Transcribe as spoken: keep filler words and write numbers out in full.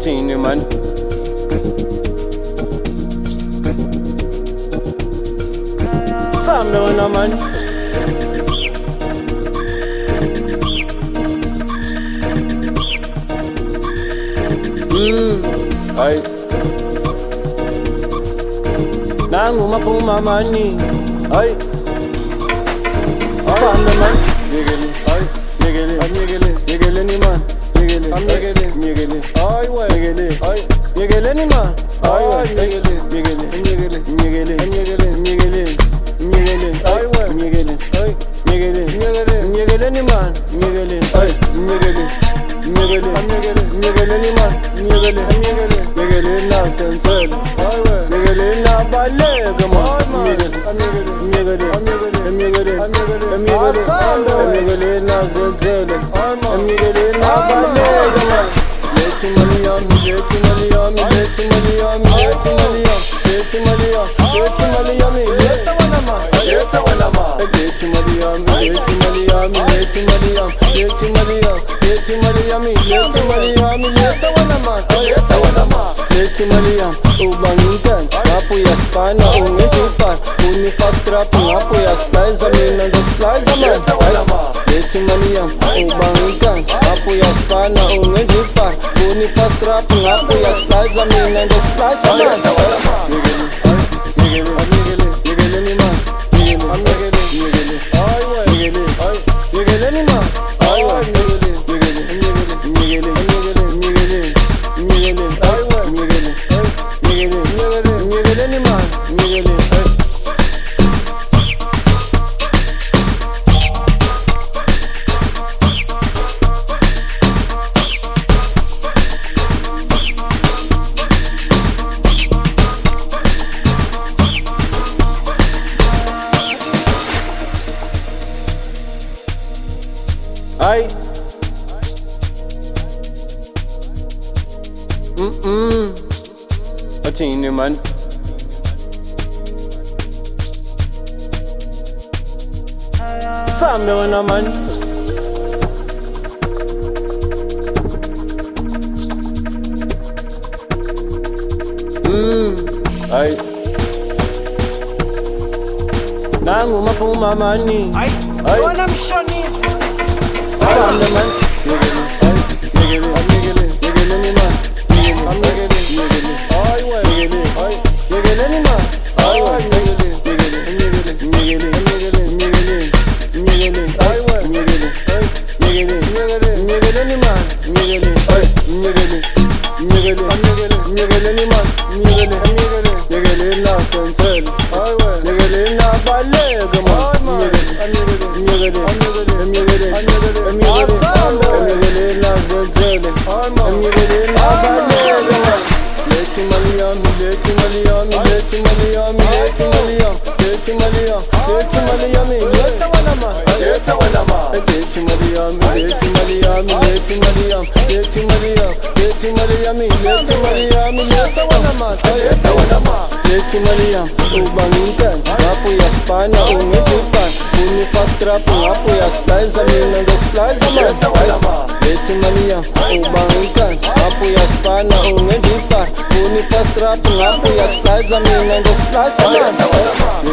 Athene man. Family on a man. Mmm, aye. Nangu mapuma mani, aye. Family man. Nigeli, aye. Nigeli, nigeli, nigeli ni man. Nigeli, nigeli, nigeli, aye way. Nigeli, aye. Nigeli ni man. Aye way. Nigeli, nigeli, nigeli, nigeli, nigeli, nigeli, nigeli, aye way. Nigeli, aye. Nigeli, nigeli, nigeli ni man. Nigeli, aye. Nigeli, nigeli, nigeli, nigeli ni man. Nigeli, nigeli, nigeli na sensel. Aye way. Nigeli na balega man. Nigeli, nigeli, nigeli, nigeli, nigeli, nigeli, nigeli na sensel. Nigeli na balega man. Leti Malia, Leti Malia, Leti Malia, Leti Malia, Leti Malia, Leti Malia, Leti Wanama, Leti Wanama, Leti Malia, Leti Malia, Leti Malia, Leti Malia, Leti Malia, Leti Malia, Leti Wanama, Leti Wanama, Leti Malia, Ubangikan, Apu ya spana, ungezipa, unifastra, Apu ya slice, amina ndo slice, Leti Wanama, Leti Malia, Ubangikan, Apu ya spana, ungezipa, unifastra, Apu ya slice, amina ndo slice, Leti Wanama. Nigeli, nigeli, nigeli ni man. Nigeli, nigeli, nigeli, ay way. Nigeli, ay, nigeli ni man. Ay way. Nigeli, nigeli, nigeli, nigeli, nigeli, nigeli, ay way. Nigeli, ay, nigeli, nigeli, nigeli ni man. Nigeli, ay. Ay, mm-mm, Athene man. Family on a man. Mmm, ay. Nangu mapuma mani. Ay, ay. One am Shawnees. Family man. Nigeli, ay, nigeli, nigeli, nigeli ni man. Nigeli, nigeli, nigeli, ay way. Nigeli, ay, nigeli ni man. Ay way. Nigeli, nigeli, nigeli, nigeli, nigeli, nigeli, nigeli, ay way. Nigeli, ay, nigeli, nigeli, nigeli ni man. Nigeli, ay, nigeli, nigeli, nigeli, nigeli ni man. Nigeli, nigeli, nigeli na sensel. Ay way. Nigeli na balega man. Nigeli, nigeli, nigeli, nigeli, nigeli, nigeli na sensel. Nigeli na balega man. Leti Malia, Leti Malia, Leti Malia, Leti Malia, Leti Malia, Leti Malia, Leti Wanama, Leti Wanama, Leti Malia, Leti Malia, Leti Malia, Leti Malia, Leti Malia, Leti Malia, Leti Wanama, Leti Wanama, Leti Malia, Ubangikan, Apu ya spana, ungezipa, unifastra, Apu ya slice, amina ndo slice, Leti Wanama, Leti Malia, Ubangikan, Apu ya spana, ungezipa, unifastra, Apu ya slice, amina ndo slice, Leti Wanama.